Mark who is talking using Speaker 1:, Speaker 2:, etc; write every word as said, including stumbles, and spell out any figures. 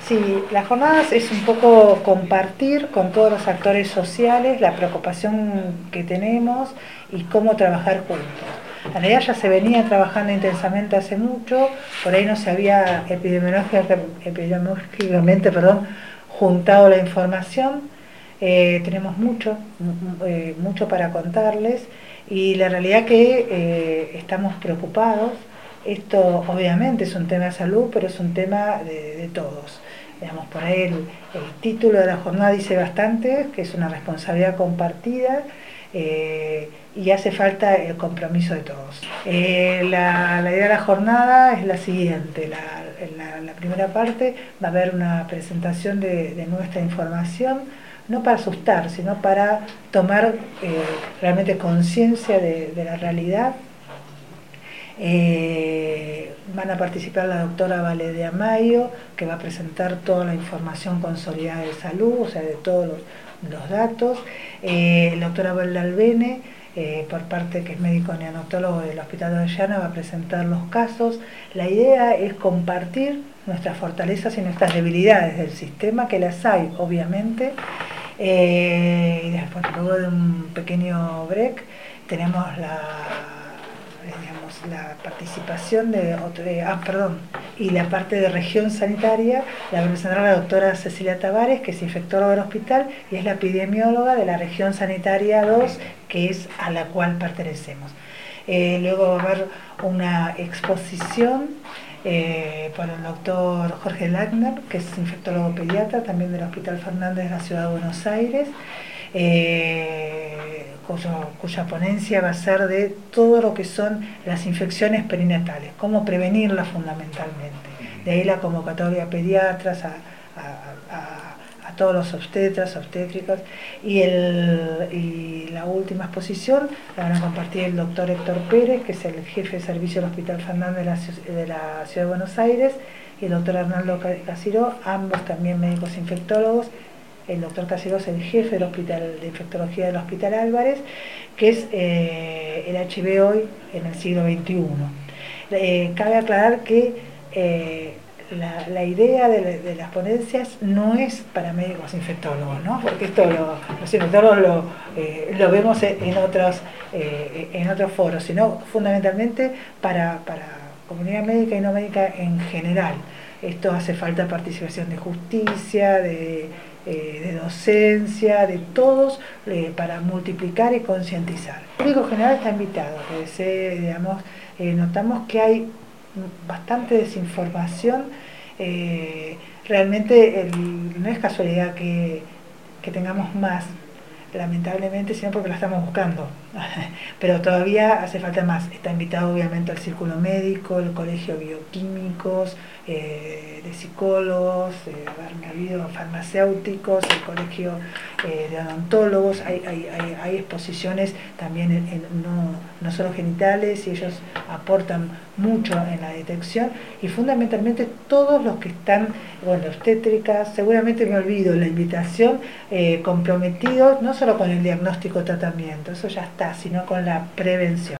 Speaker 1: Sí, las jornadas es un poco compartir con todos los actores sociales la preocupación que tenemos y cómo trabajar juntos. En realidad ya se venía trabajando intensamente hace mucho, por ahí no se había epidemiológicamente perdón, juntado la información. Eh, tenemos mucho, eh, mucho para contarles y la realidad que eh, estamos preocupados. Esto obviamente es un tema de salud, pero es un tema de, de todos. Digamos, por ahí el, el título de la jornada dice bastante, que es una responsabilidad compartida eh, y hace falta el compromiso de todos. Eh, la, la idea de la jornada es la siguiente. La, en la, la primera parte va a haber una presentación de, de nuestra información, no para asustar, sino para tomar eh, realmente conciencia de, de la realidad. Eh, van a participar la doctora Valeria Mayo, que va a presentar toda la información consolidada de salud, o sea, de todos los, los datos. Eh, el doctor Abel Albene, eh, por parte que es médico neonatólogo del Hospital de Orellana, va a presentar los casos. La idea es compartir nuestras fortalezas y nuestras debilidades del sistema, que las hay, obviamente. Eh, y después, luego de un pequeño break, tenemos la... digamos, la participación de, de, ah, perdón, y la parte de región sanitaria la representará la doctora Cecilia Tavares, que es infectóloga del hospital y es la epidemióloga de la región sanitaria dos, que es a la cual pertenecemos. Eh, luego va a haber una exposición eh, por el doctor Jorge Lagner, que es infectólogo pediatra también del Hospital Fernández de la Ciudad de Buenos Aires. Eh, cuyo, cuya ponencia va a ser de todo lo que son las infecciones perinatales, cómo prevenirlas fundamentalmente. De ahí la convocatoria a pediatras, a, a, a, a todos los obstetras, obstétricas, y, el, y la última exposición la van a compartir el doctor Héctor Pérez, que es el jefe de servicio del Hospital Fernández de la, de la Ciudad de Buenos Aires, y el doctor Arnaldo Casiró, ambos también médicos infectólogos. El doctor Casiró es el jefe del hospital de infectología del Hospital Álvarez, que es eh, el H I V hoy en el siglo veintiuno. Eh, cabe aclarar que eh, la, la idea de, la, de las ponencias no es para médicos infectólogos, ¿no? Porque esto lo, los infectólogos lo, eh, lo vemos en otros, eh, en otros foros, sino fundamentalmente para, para comunidad médica y no médica en general. Esto hace falta participación de justicia, de Eh, de docencia, de todos, eh, para multiplicar y concientizar. El público general está invitado, que se, digamos, eh, notamos que hay bastante desinformación, eh, realmente el, no es casualidad que, que tengamos más, lamentablemente, sino porque la estamos buscando, pero todavía hace falta más. Está invitado obviamente el Círculo Médico, el Colegio de Bioquímicos, eh, de psicólogos, eh, ha habido farmacéuticos, el Colegio eh, de Odontólogos, hay, hay, hay, hay exposiciones también en, en, no, no solo genitales, y ellos aportan mucho en la detección, y fundamentalmente todos los que están, bueno, obstétricas, seguramente me olvido la invitación, eh, comprometidos no solo con el diagnóstico tratamiento, eso ya está, sino con la prevención.